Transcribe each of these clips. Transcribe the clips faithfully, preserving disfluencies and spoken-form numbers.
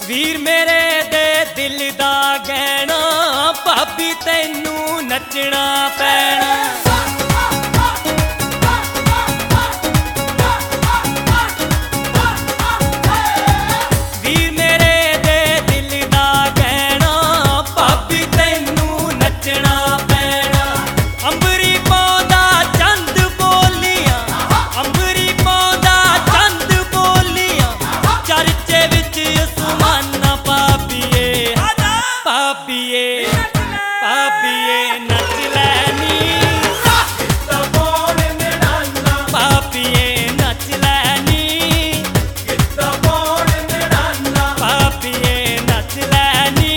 वीर मेरे दे दिल दा गहना भाभी तैनू नचना पैना। वीर मेरे दे दिल दा गहना भाभी तैनू नचना पैना। अंबरी पौंदा चंद बोलियां, अंबरी पौंदा चंद बोलियां, चर्चे विच उस्माना भाभीए भाभीए भाभीए नच लैनी। भाभीए नच लैनी, भाभीए नच लैनी।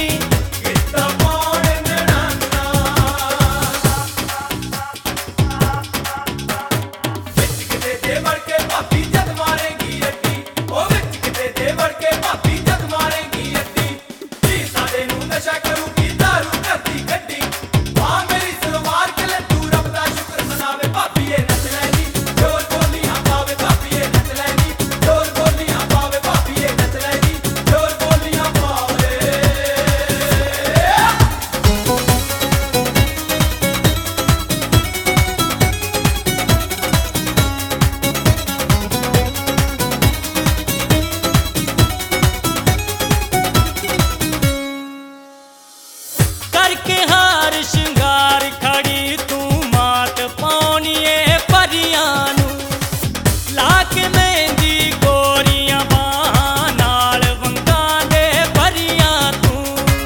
करके हार श्रृंगार खड़ी तू मात पाउणीए परियां नू। ला के मेहंदी गोरियां बाहां नाल वंगां दे परियां तू।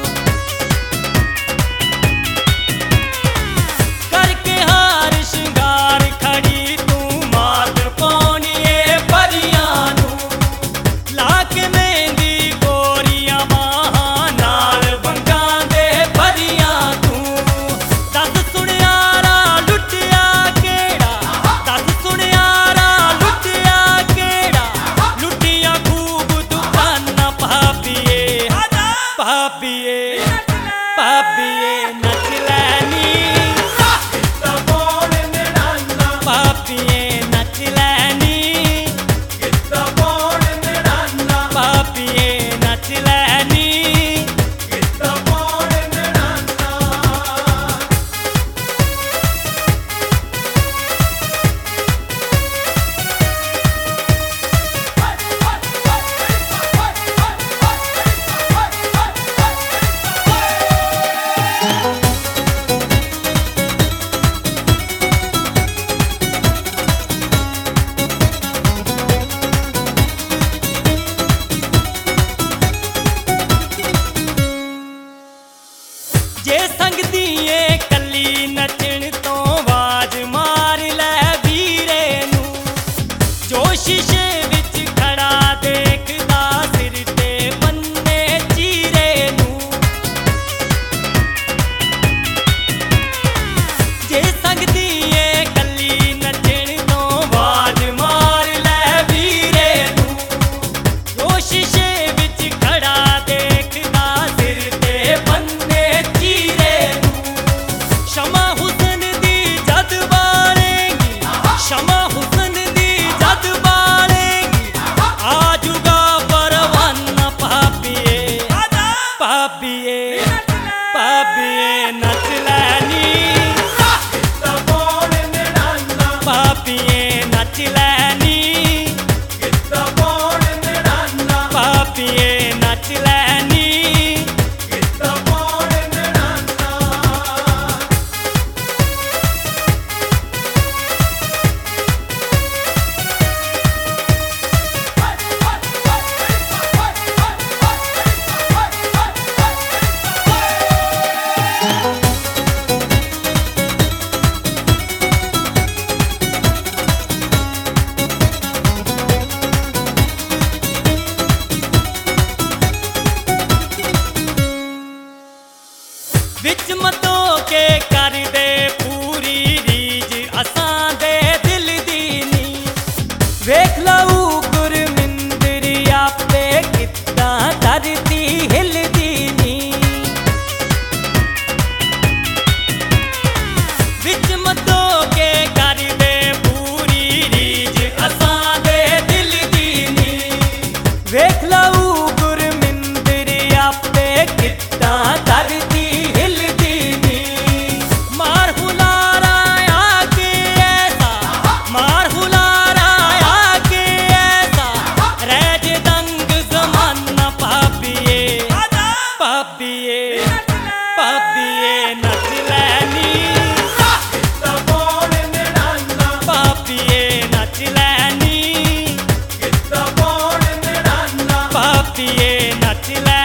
करके हार श्रृंगार खड़ी तू मात पाउणीए परियां नू। ला के मेहंदी गोरियां बाहां नाल वंगां दे परियां तू। दस सुनियारा लुटिया केड़ा, दस सुनियारा लुटिया केड़ा, लुटिया खूब दुकाना भाभीए भाभीए भाभीए नच लैनी। भाभीए नच लैनी, भाभीए नच लैनी। जे संग दिए कली नचण तो आवाज मार लै वीरे नू। जो शीशे विच खड़ा देखदा सिर ते बन्ने चीरे नू। जे संग दिए कली नचण तो आवाज मार लै वीरे नू। जो शीशे विच खड़ा देखदा सिर ते बन्ने चीरे नू। शमा हुसन दी जद बालेगी, शमा हुसन दी जद बालेगी, आजूगा परवाना भाभीए भाभीए भाभीए नच लैनी। भाभीए नच लैनी, भाभीए नच लैनी। विच मतो के कर दे पूरी रीज असां दे दिल दी नी। वेख लऊ गुरमिंदरी आपे कित्तां धरती हिलदी नी। विच मतो के कर दे पूरी रीज असां दे दिल दी नी। वेख लऊ गुरमिंदरी खिच ले